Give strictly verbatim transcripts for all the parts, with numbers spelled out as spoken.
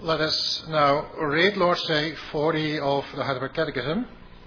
Let us now read Lord's Day forty of the Heidelberg Catechism.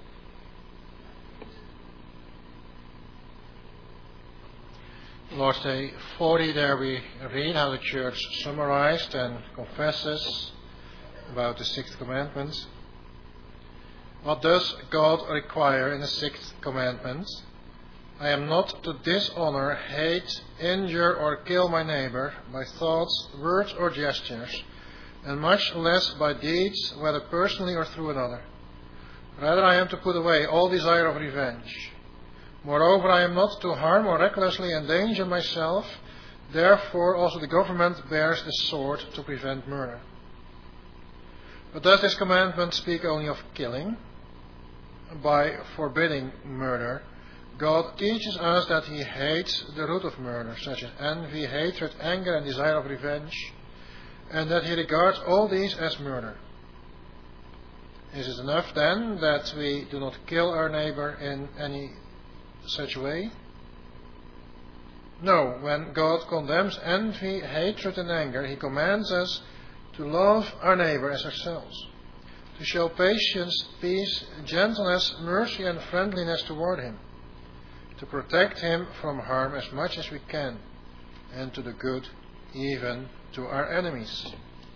Lord's Day forty, there we read how the Church summarized and confesses about the sixth commandment. What does God require in the sixth commandment? I am not to dishonor, hate, injure or kill my neighbor by thoughts, words or gestures, and much less by deeds, whether personally or through another. Rather, I am to put away all desire of revenge. Moreover, I am not to harm or recklessly endanger myself. Therefore, also the government bears the sword to prevent murder. But does this commandment speak only of killing? By forbidding murder, God teaches us that He hates the root of murder, such as envy, hatred, anger, and desire of revenge, and that He regards all these as murder. Is it enough then that we do not kill our neighbor in any such way? No, when God condemns envy, hatred, and anger, He commands us to love our neighbor as ourselves, to show patience, peace, gentleness, mercy, and friendliness toward him, to protect him from harm as much as we can, and to do good even to our enemies.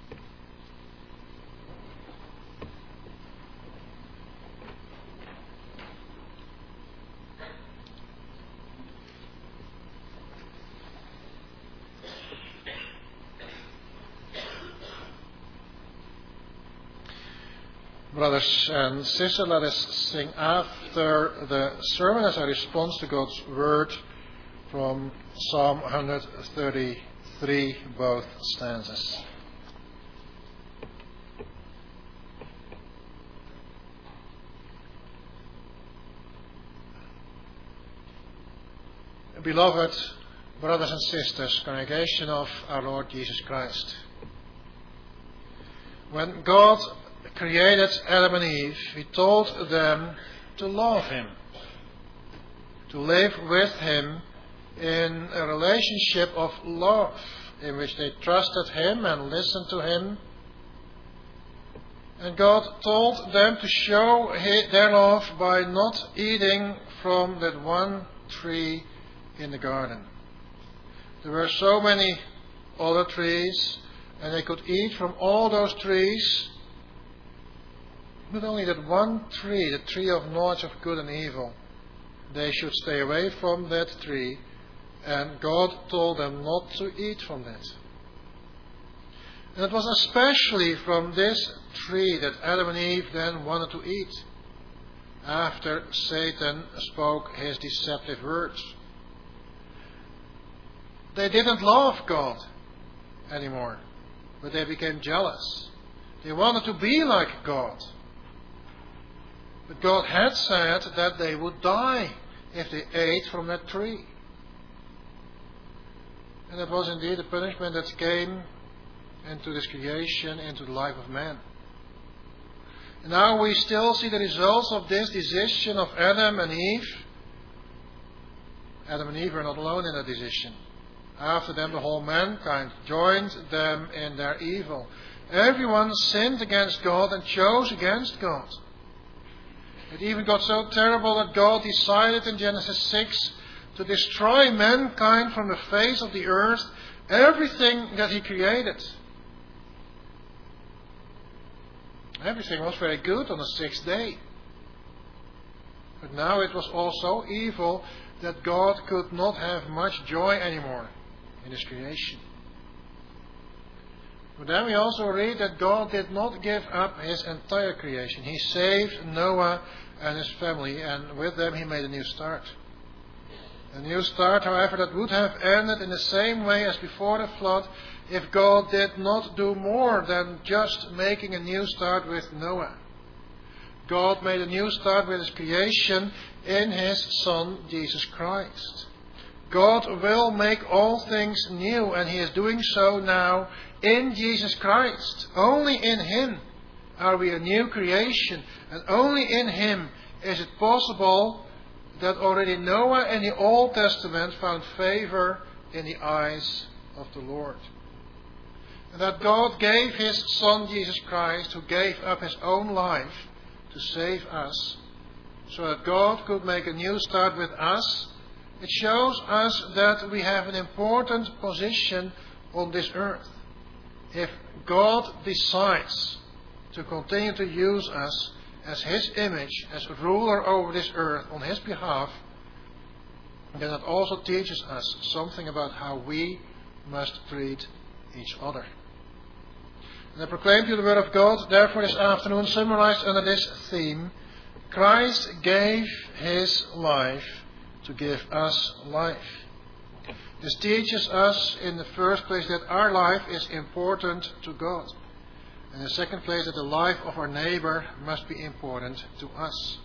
Brothers and sisters, let us sing after the sermon as a response to God's word from Psalm one thirty-three, both stanzas. Beloved brothers and sisters, congregation of our Lord Jesus Christ, when God created Adam and Eve, He told them to love Him, to live with Him in a relationship of love in which they trusted Him and listened to Him. And God told them to show their love by not eating from that one tree in the garden. There were so many other trees, and they could eat from all those trees, but only that one tree, the tree of knowledge of good and evil, they should stay away from that tree, and God told them not to eat from that. And it was especially from this tree that Adam and Eve then wanted to eat, after Satan spoke his deceptive words. They didn't love God anymore, but they became jealous. They wanted to be like God. But God had said that they would die if they ate from that tree. And that was indeed the punishment that came into this creation, into the life of man. And now we still see the results of this decision of Adam and Eve. Adam and Eve were not alone in that decision. After them, the whole mankind joined them in their evil. Everyone sinned against God and chose against God. It even got so terrible that God decided in Genesis six to destroy mankind from the face of the earth, everything that He created. Everything was very good on the sixth day. But now it was all so evil that God could not have much joy anymore in His creation. But then we also read that God did not give up His entire creation. He saved Noah and his family, and with them He made a new start. A new start, however, that would have ended in the same way as before the flood if God did not do more than just making a new start with Noah. God made a new start with His creation in His Son, Jesus Christ. God will make all things new, and He is doing so now in Jesus Christ. Only in Him are we a new creation, and only in Him is it possible that already Noah in the Old Testament found favor in the eyes of the Lord. And that God gave His Son Jesus Christ, who gave up His own life to save us, so that God could make a new start with us. It shows us that we have an important position on this earth. If God decides to continue to use us as His image, as ruler over this earth on His behalf, then that also teaches us something about how we must treat each other. And I proclaim to you the Word of God, therefore this afternoon, summarized under this theme: Christ gave His life to give us life. This teaches us in the first place that our life is important to God. And in the second place that the life of our neighbor must be important to us.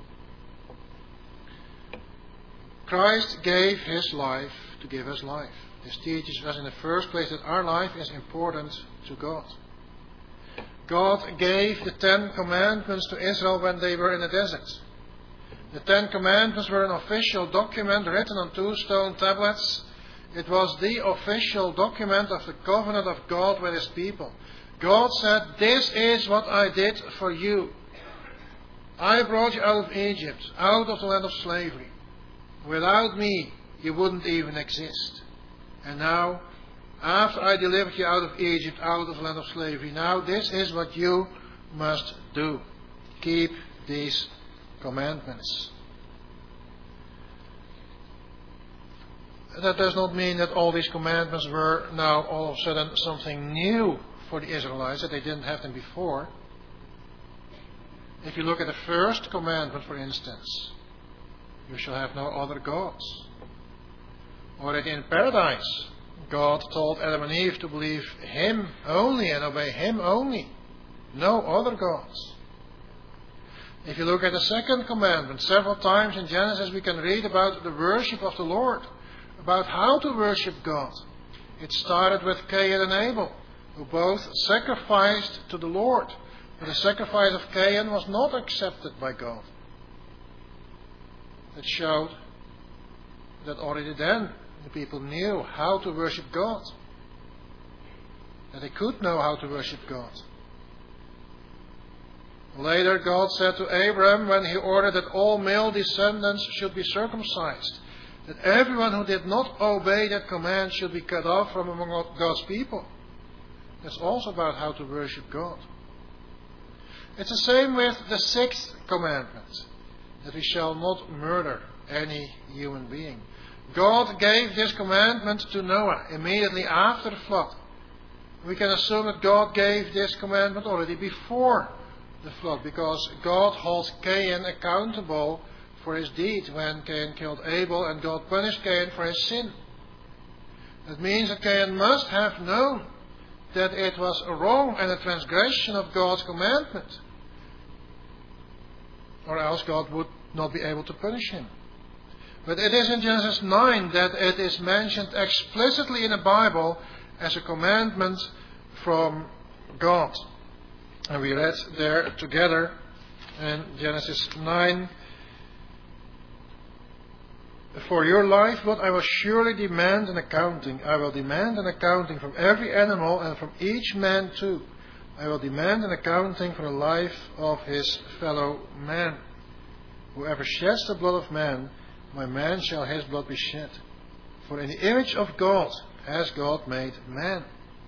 Christ gave His life to give us life. This teaches us in the first place that our life is important to God. God gave the Ten Commandments to Israel when they were in the desert. The Ten Commandments were an official document written on two stone tablets. It was the official document of the covenant of God with His people. God said, "This is what I did for you. I brought you out of Egypt, out of the land of slavery. Without me, you wouldn't even exist. And now, after I delivered you out of Egypt, out of the land of slavery, now this is what you must do. Keep these commandments." That does not mean that all these commandments were now all of a sudden something new for the Israelites, that they didn't have them before. If you look at the first commandment, for instance, you shall have no other gods. Or that in paradise, God told Adam and Eve to believe Him only and obey Him only. No other gods. If you look at the second commandment, several times in Genesis we can read about the worship of the Lord, about how to worship God. It started with Cain and Abel, who both sacrificed to the Lord. But the sacrifice of Cain was not accepted by God. It showed that already then the people knew how to worship God. That they could know how to worship God. Later God said to Abraham, when He ordered that all male descendants should be circumcised, that everyone who did not obey that command should be cut off from among God's people. That's also about how to worship God. It's the same with the sixth commandment, that we shall not murder any human being. God gave this commandment to Noah immediately after the flood. We can assume that God gave this commandment already before the flood, because God holds Cain accountable for his deed when Cain killed Abel, and God punished Cain for his sin. That means that Cain must have known that it was wrong and a transgression of God's commandment, or else God would not be able to punish him. But it is in Genesis nine that it is mentioned explicitly in the Bible as a commandment from God. And we read there together in Genesis nine, "For your lifeblood I will surely demand an accounting. I will demand an accounting from every animal and from each man too. I will demand an accounting for the life of his fellow man. Whoever sheds the blood of man, by man shall his blood be shed. For in the image of God has God made man."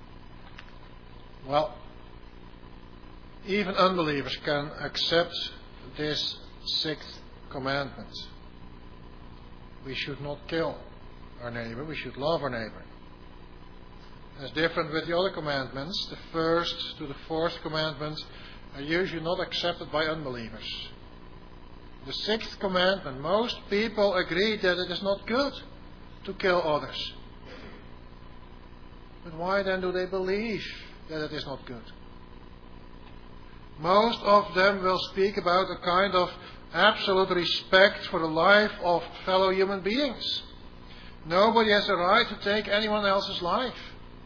Well, even unbelievers can accept this sixth commandment. We should not kill our neighbor, we should love our neighbor. That's different with the other commandments. The first to the fourth commandment are usually not accepted by unbelievers. The sixth commandment, most people agree that it is not good to kill others. But why then do they believe that it is not good? Most of them will speak about a kind of absolute respect for the life of fellow human beings. Nobody has the right to take anyone else's life.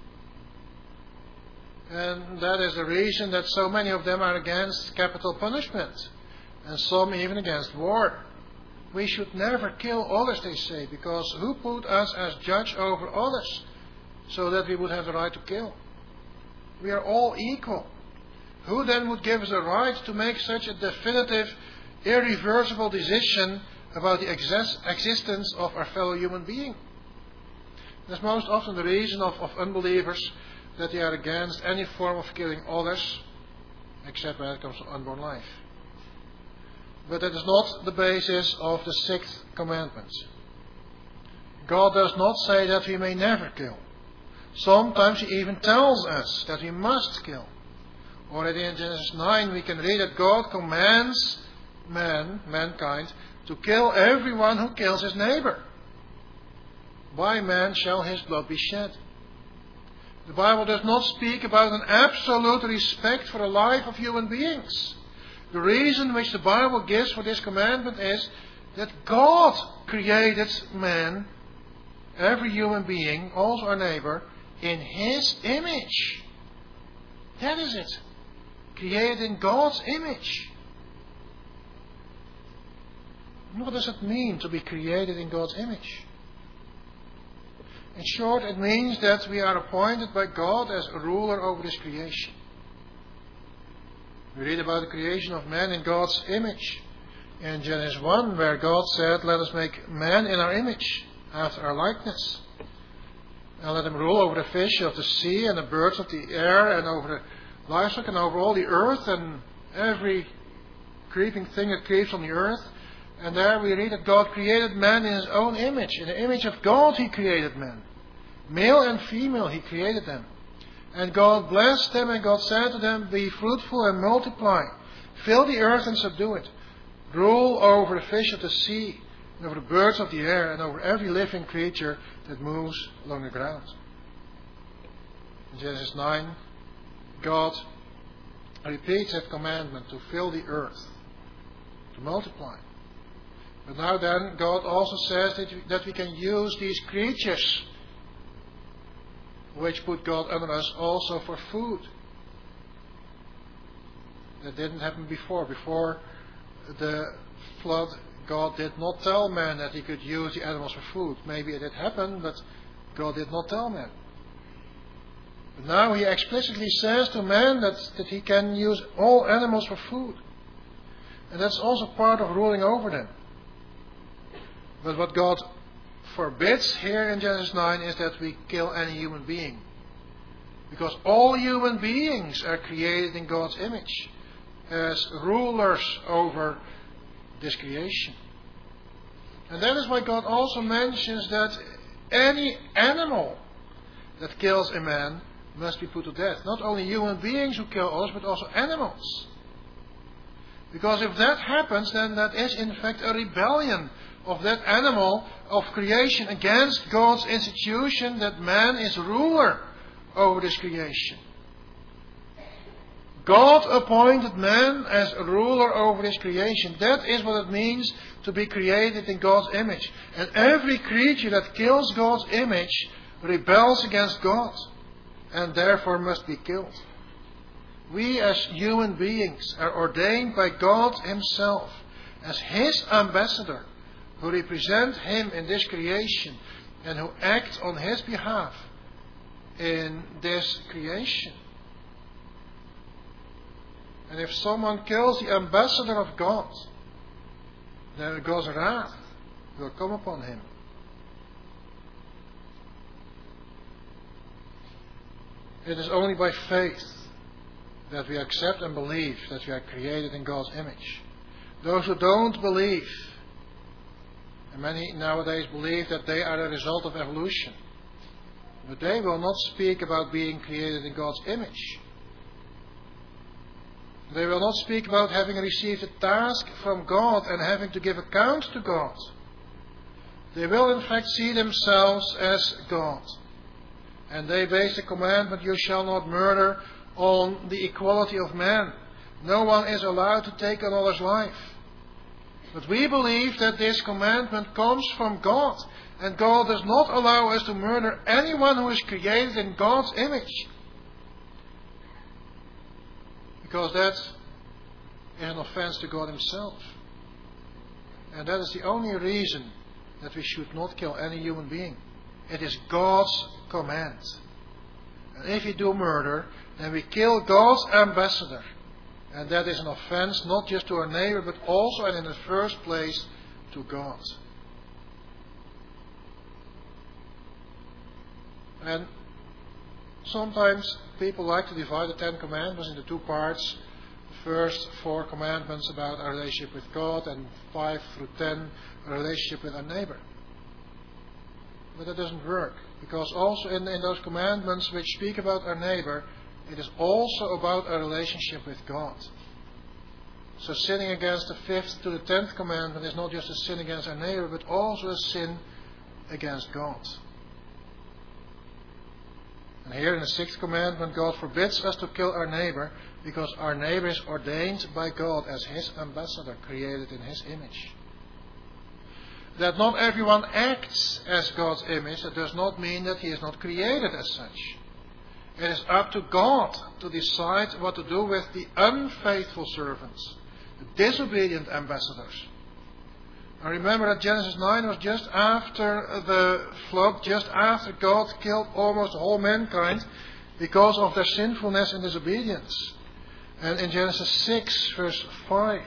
And that is the reason that so many of them are against capital punishment, and some even against war. We should never kill others, they say, because who put us as judge over others so that we would have the right to kill? We are all equal. Who then would give us the right to make such a definitive, irreversible decision about the exist- existence of our fellow human being? That's most often the reason of, of unbelievers, that they are against any form of killing others, except when it comes to unborn life. But that is not the basis of the sixth commandment. God does not say that we may never kill. Sometimes He even tells us that we must kill. Already in Genesis nine we can read that God commands man, mankind, to kill everyone who kills his neighbor. By man shall his blood be shed. The Bible does not speak about an absolute respect for the life of human beings. The reason which the Bible gives for this commandment is that God created man, every human being, also our neighbor, in His image. That is it. Created in God's image. What does it mean to be created in God's image? In short, it means that we are appointed by God as a ruler over this creation. We read about the creation of man in God's image in Genesis one, where God said, "Let us make man in our image, after our likeness. And let him rule over the fish of the sea and the birds of the air and over the livestock and over all the earth and every creeping thing that creeps on the earth." And there we read that God created man in His own image. In the image of God He created man. Male and female He created them. And God blessed them, and God said to them, "Be fruitful and multiply. Fill the earth and subdue it. Rule over the fish of the sea, and over the birds of the air, and over every living creature that moves along the ground." In Genesis nine, God repeats that commandment to fill the earth, to multiply. But now then, God also says that we, that we can use these creatures, which put God under us, also for food. That didn't happen before. Before the flood, God did not tell man that he could use the animals for food. Maybe it did happen, but God did not tell man. But now He explicitly says to man that, that he can use all animals for food. And that's also part of ruling over them. But what God forbids here in Genesis nine is that we kill any human being. Because all human beings are created in God's image as rulers over this creation. And that is why God also mentions that any animal that kills a man must be put to death. Not only human beings who kill others, but also animals. Because if that happens, then that is in fact a rebellion of that animal of creation against God's institution that man is ruler over this creation. God appointed man as a ruler over this creation. That is what it means to be created in God's image. And every creature that kills God's image rebels against God and therefore must be killed. We as human beings are ordained by God Himself as His ambassador, who represent Him in this creation and who act on His behalf in this creation. And if someone kills the ambassador of God, then God's wrath will come upon him. It is only by faith that we accept and believe that we are created in God's image. Those who don't believe, and many nowadays believe that they are the result of evolution, but they will not speak about being created in God's image. They will not speak about having received a task from God and having to give account to God. They will in fact see themselves as God. And they base the commandment, "You shall not murder," on the equality of man. No one is allowed to take another's life. But we believe that this commandment comes from God. And God does not allow us to murder anyone who is created in God's image. Because that is an offense to God Himself. And that is the only reason that we should not kill any human being. It is God's command. And if we do murder, then we kill God's ambassador. And that is an offense not just to our neighbor, but also and in the first place to God. And sometimes people like to divide the Ten Commandments into two parts. The first four commandments about our relationship with God, and five through ten, our relationship with our neighbor. But that doesn't work, because also in, in those commandments which speak about our neighbor, it is also about our relationship with God. So sinning against the fifth to the tenth commandment is not just a sin against our neighbor, but also a sin against God. And here in the sixth commandment, God forbids us to kill our neighbor, because our neighbor is ordained by God as His ambassador, created in His image. That not everyone acts as God's image, that does not mean that he is not created as such. It is up to God to decide what to do with the unfaithful servants, the disobedient ambassadors. I remember that Genesis nine was just after the flood, just after God killed almost the whole mankind because of their sinfulness and disobedience. And in Genesis six, verse five,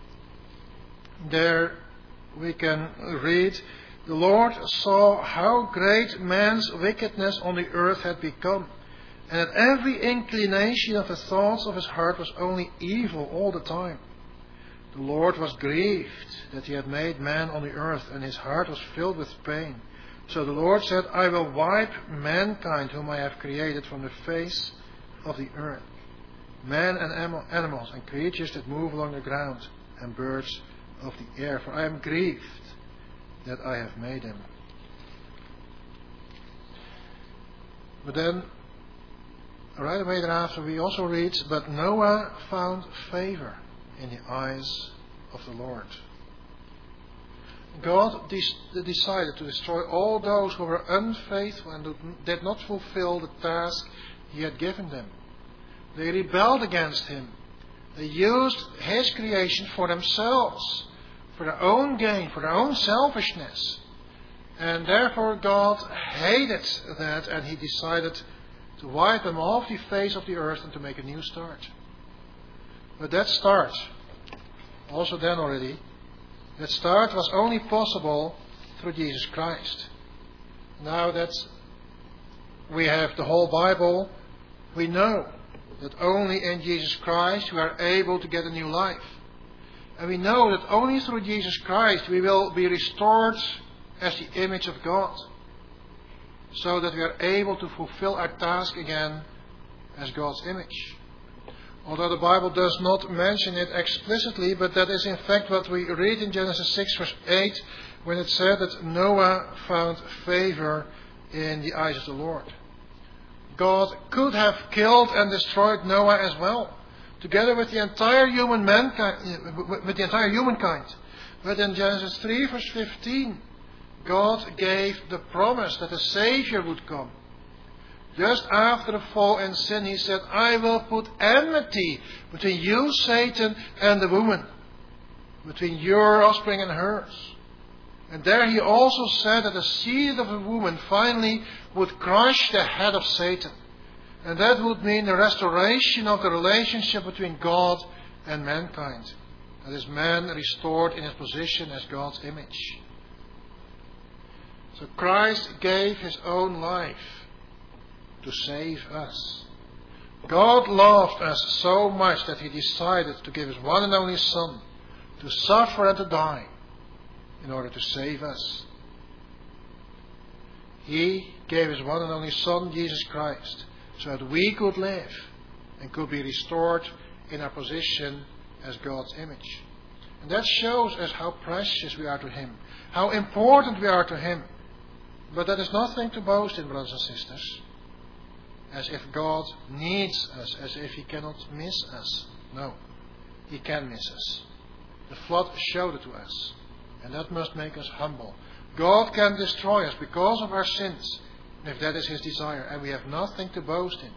there we can read, "The Lord saw how great man's wickedness on the earth had become, and that every inclination of the thoughts of his heart was only evil all the time. The Lord was grieved that He had made man on the earth, and His heart was filled with pain. So the Lord said, I will wipe mankind whom I have created from the face of the earth, man and animals and creatures that move along the ground, and birds of the air, for I am grieved that I have made them." But then, right away thereafter, we also read, "But Noah found favor in the eyes of the Lord." God de- decided to destroy all those who were unfaithful and did not fulfill the task He had given them. They rebelled against Him. They used His creation for themselves, for their own gain, for their own selfishness. And therefore God hated that, and He decided to wipe them off the face of the earth and to make a new start. But that start, also then already, that start was only possible through Jesus Christ. Now that we have the whole Bible, we know that only in Jesus Christ we are able to get a new life. And we know that only through Jesus Christ we will be restored as the image of God, so that we are able to fulfill our task again as God's image. Although the Bible does not mention it explicitly, but that is in fact what we read in Genesis six verse eight, when it said that Noah found favor in the eyes of the Lord. God could have killed and destroyed Noah as well, together with the entire human mankind, with the entire humankind. But in Genesis three verse fifteen, God gave the promise that a Savior would come. Just after the fall and sin, He said, I will put enmity between you, Satan, and the woman, between your offspring and hers. And there He also said that the seed of the woman finally would crush the head of Satan. And that would mean the restoration of the relationship between God and mankind. That is, man restored in his position as God's image. So Christ gave His own life to save us. God loved us so much that He decided to give His one and only Son to suffer and to die in order to save us. He gave His one and only Son, Jesus Christ, so that we could live and could be restored in our position as God's image. And that shows us how precious we are to Him, how important we are to Him. But that is nothing to boast in, brothers and sisters, as if God needs us, as if He cannot miss us. No, He can miss us. The flood showed it to us, and that must make us humble. God can destroy us because of our sins, if that is His desire, and we have nothing to boast in.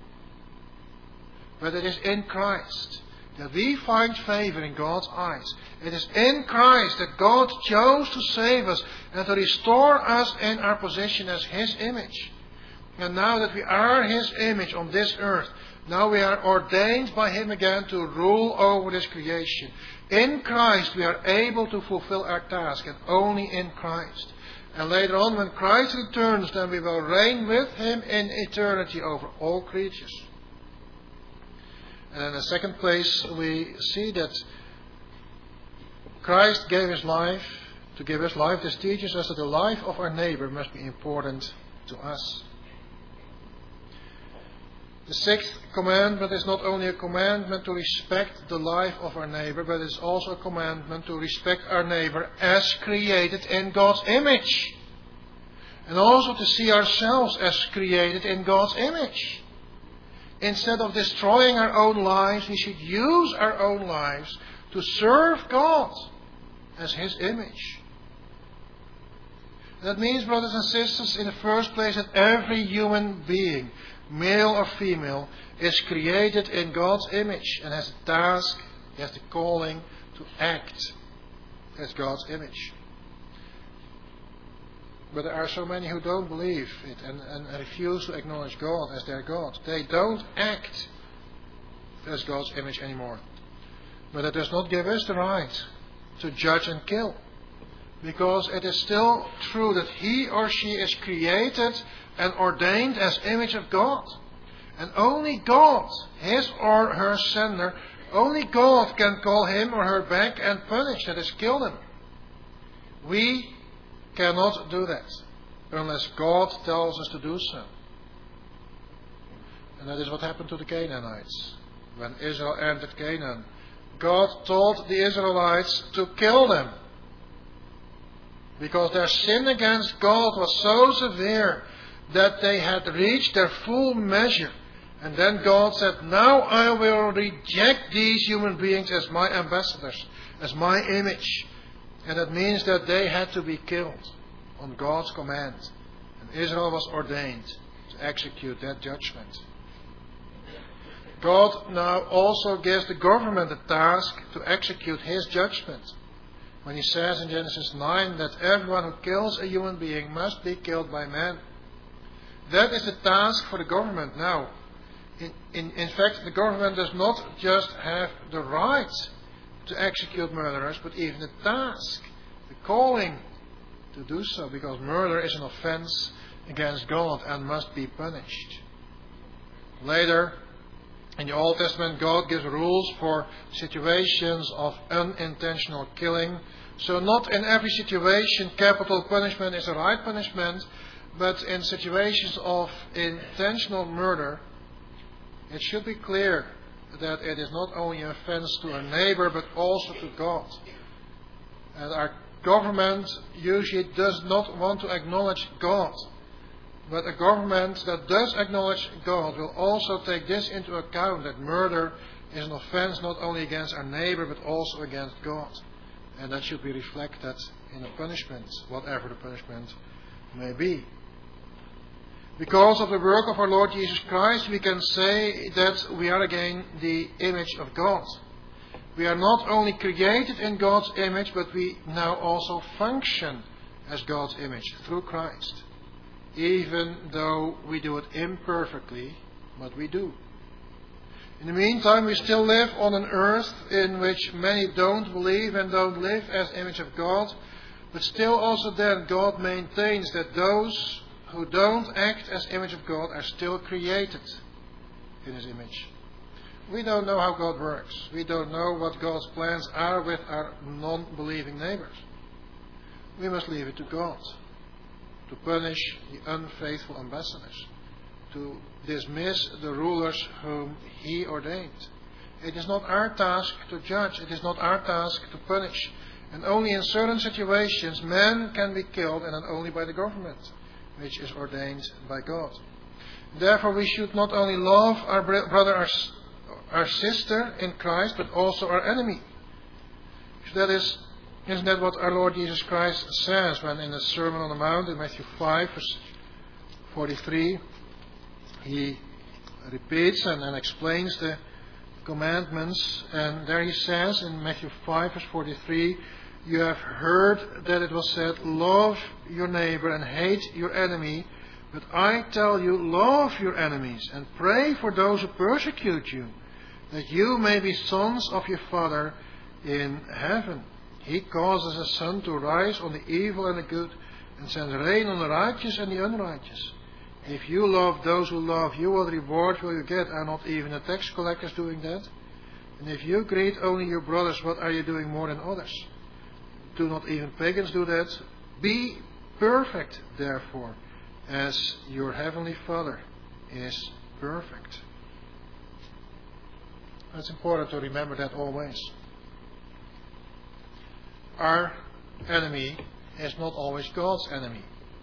But it is in Christ that we find favor in God's eyes. It is in Christ that God chose to save us and to restore us in our position as His image. And now that we are His image on this earth, now we are ordained by Him again to rule over this creation. In Christ we are able to fulfill our task, and only in Christ. And later on, when Christ returns, then we will reign with Him in eternity over all creatures. And in the second place, we see that Christ gave His life. To give His life, this teaches us that the life of our neighbor must be important to us. The sixth commandment is not only a commandment to respect the life of our neighbor, but it's also a commandment to respect our neighbor as created in God's image. And also to see ourselves as created in God's image. Instead of destroying our own lives, we should use our own lives to serve God as His image. That means, brothers and sisters, in the first place, that every human being, male or female, is created in God's image and has a task, has the calling to act as God's image. But there are so many who don't believe it and, and refuse to acknowledge God as their God. They don't act as God's image anymore. But that does not give us the right to judge and kill. Because it is still true that he or she is created and ordained as image of God. And only God, his or her sender, only God can call him or her back and punish, that is, kill them. We cannot do that unless God tells us to do so. And that is what happened to the Canaanites. When Israel entered Canaan, God told the Israelites to kill them. Because their sin against God was so severe that they had reached their full measure. And then God said, now I will reject these human beings as my ambassadors, as my image. And that means that they had to be killed on God's command. And Israel was ordained to execute that judgment. God now also gives the government a task to execute His judgment. When He says in Genesis nine that everyone who kills a human being must be killed by man. That is the task for the government now. In, in, in fact, the government does not just have the right to execute murderers, but even the task, the calling to do so, because murder is an offense against God and must be punished. Later, in the Old Testament, God gives rules for situations of unintentional killing. So not in every situation capital punishment is the right punishment, but in situations of intentional murder, it should be clear that it is not only an offense to a neighbor, but also to God. And our government usually does not want to acknowledge God. But a government that does acknowledge God will also take this into account, that murder is an offense not only against our neighbor, but also against God. And that should be reflected in a punishment, whatever the punishment may be. Because of the work of our Lord Jesus Christ, we can say that we are again the image of God. We are not only created in God's image, but we now also function as God's image through Christ. Even though we do it imperfectly, but we do. In the meantime, we still live on an earth in which many don't believe and don't live as image of God. But still also then God maintains that those who don't act as image of God are still created in His image. We don't know how God works. We don't know what God's plans are with our non-believing neighbors. We must leave it to God to punish the unfaithful ambassadors, to dismiss the rulers whom He ordained. It is not our task to judge. It is not our task to punish. And only in certain situations men can be killed, and not only by the government, which is ordained by God. Therefore we should not only love our brother, our, our sister in Christ, but also our enemy. That is, isn't that what our Lord Jesus Christ says when in the Sermon on the Mount in Matthew five, verse forty-three, He repeats and, and explains the commandments. And there He says in Matthew five, verse forty-three, you have heard that it was said, love your neighbor and hate your enemy. But I tell you, love your enemies and pray for those who persecute you, that you may be sons of your Father in heaven. He causes the sun to rise on the evil and the good, and sends rain on the righteous and the unrighteous. If you love those who love you, what reward will you get? Are not even the tax collectors doing that? And if you greet only your brothers, what are you doing more than others? Do not even pagans do that? Be perfect, therefore, as your heavenly Father is perfect. It's important to remember that always. Our enemy is not always God's enemy.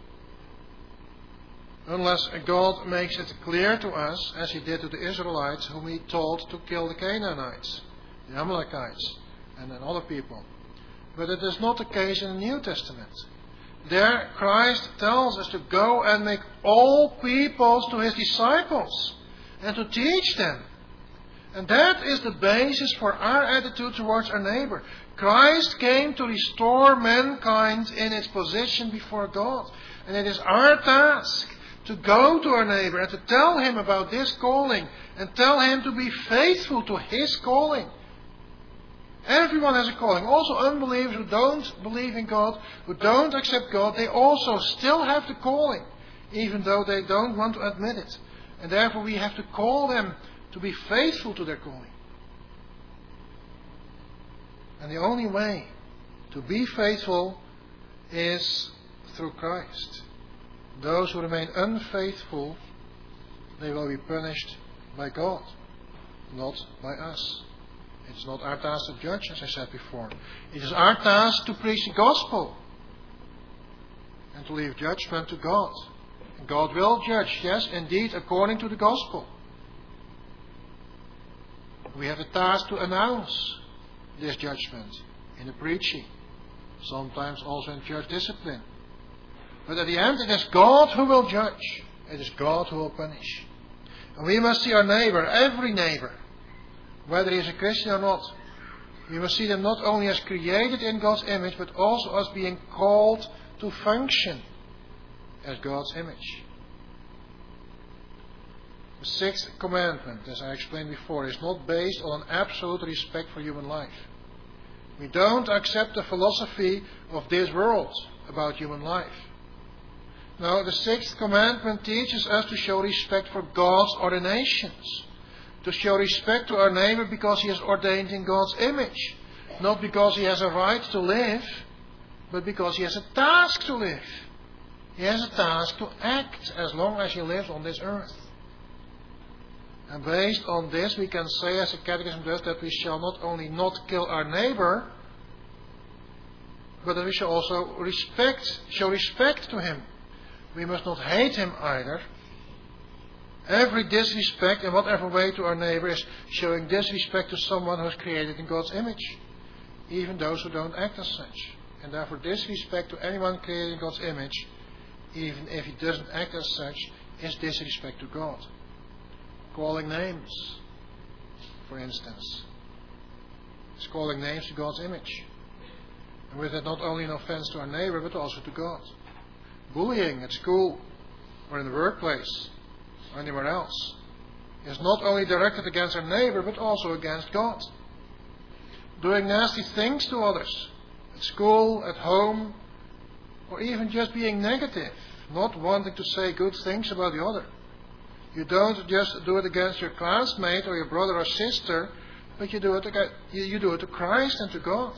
Unless God makes it clear to us, as He did to the Israelites, whom He told to kill the Canaanites, the Amalekites, and then other people. But it is not the case in the New Testament. There, Christ tells us to go and make all peoples to His disciples, and to teach them. And that is the basis for our attitude towards our neighbor. Christ came to restore mankind in its position before God. And it is our task to go to our neighbor and to tell him about this calling, and tell him to be faithful to his calling. Everyone has a calling. Also unbelievers who don't believe in God, who don't accept God, they also still have the calling, even though they don't want to admit it. And therefore we have to call them to be faithful to their calling. And the only way to be faithful is through Christ. Those who remain unfaithful, they will be punished by God, not by us. It's not our task to judge, as I said before. It is our task to preach the gospel and to leave judgment to God. And God will judge, yes, indeed, according to the gospel. We have a task to announce this judgment in the preaching, sometimes also in church discipline. But at the end, it is God who will judge. It is God who will punish. And we must see our neighbor, every neighbor, whether he is a Christian or not. We must see them not only as created in God's image, but also as being called to function as God's image. The sixth commandment, as I explained before, is not based on an absolute respect for human life. We don't accept the philosophy of this world about human life. No, the sixth commandment teaches us to show respect for God's ordinations. To show respect to our neighbor because he is ordained in God's image. Not because he has a right to live, but because he has a task to live. He has a task to act as long as he lives on this earth. And based on this, we can say, as the Catechism does, that we shall not only not kill our neighbor, but that we shall also respect, show respect to him. We must not hate him either. Every disrespect in whatever way to our neighbor is showing disrespect to someone who is created in God's image, even those who don't act as such. And therefore disrespect to anyone created in God's image, even if he doesn't act as such, is disrespect to God. Calling names, for instance, is calling names to God's image. And with that not only an offense to our neighbor, but also to God. Bullying at school or in the workplace or anywhere else is not only directed against our neighbor, but also against God. Doing nasty things to others, at school, at home, or even just being negative, not wanting to say good things about the other. You don't just do it against your classmate or your brother or sister, but you do it against, you do it to Christ and to God.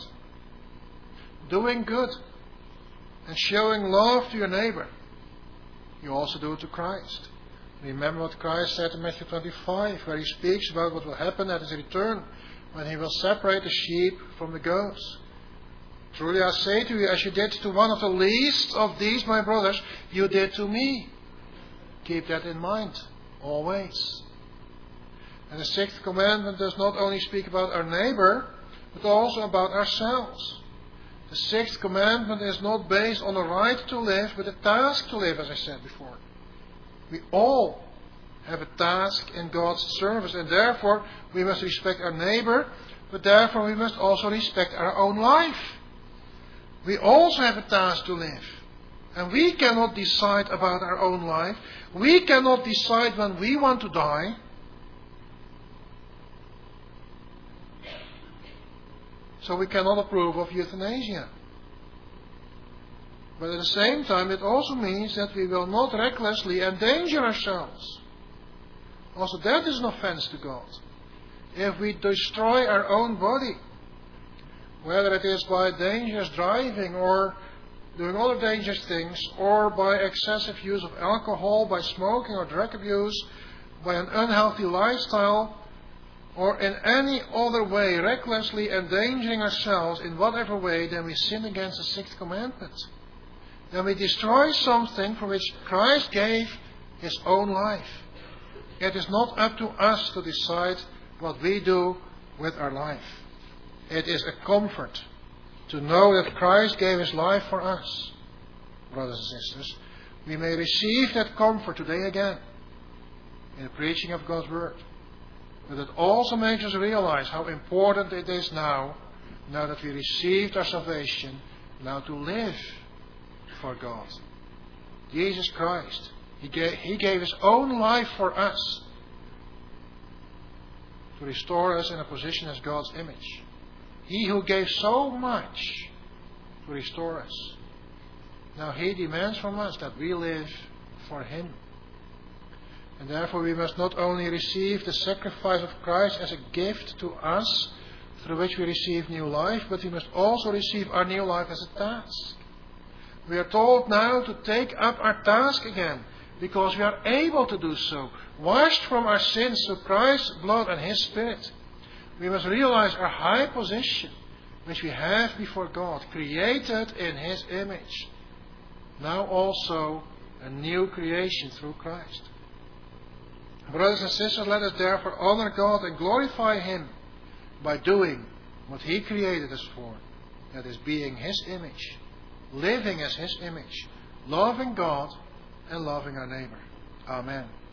Doing good and showing love to your neighbor, you also do it to Christ. Remember what Christ said in Matthew twenty-five, where he speaks about what will happen at his return, when he will separate the sheep from the goats. Truly I say to you, as you did to one of the least of these my brothers, you did to me. Keep that in mind, always. And the sixth commandment does not only speak about our neighbor, but also about ourselves. The sixth commandment is not based on the right to live, but a task to live, as I said before. We all have a task in God's service, and therefore we must respect our neighbor, but therefore we must also respect our own life. We also have a task to live. And we cannot decide about our own life. We cannot decide when we want to die. So we cannot approve of euthanasia. But at the same time, it also means that we will not recklessly endanger ourselves. Also, that is an offense to God. If we destroy our own body, whether it is by dangerous driving or doing other dangerous things, or by excessive use of alcohol, by smoking or drug abuse, by an unhealthy lifestyle, or in any other way recklessly endangering ourselves in whatever way, then we sin against the sixth commandment. Then we destroy something for which Christ gave His own life. It is not up to us to decide what we do with our life. It is a comfort to know that Christ gave His life for us. Brothers and sisters, we may receive that comfort today again in the preaching of God's Word. But it also makes us realize how important it is now, now that we received our salvation, now to live for God. Jesus Christ, He gave, he gave His own life for us to restore us in a position as God's image. He who gave so much to restore us. Now He demands from us that we live for Him. And therefore we must not only receive the sacrifice of Christ as a gift to us, through which we receive new life, but we must also receive our new life as a task. We are told now to take up our task again, because we are able to do so, washed from our sins through Christ's blood and His Spirit. We must realize our high position, which we have before God, created in His image. Now also a new creation through Christ. Brothers and sisters, let us therefore honor God and glorify Him by doing what He created us for. That is, being His image, living as His image, loving God and loving our neighbor. Amen.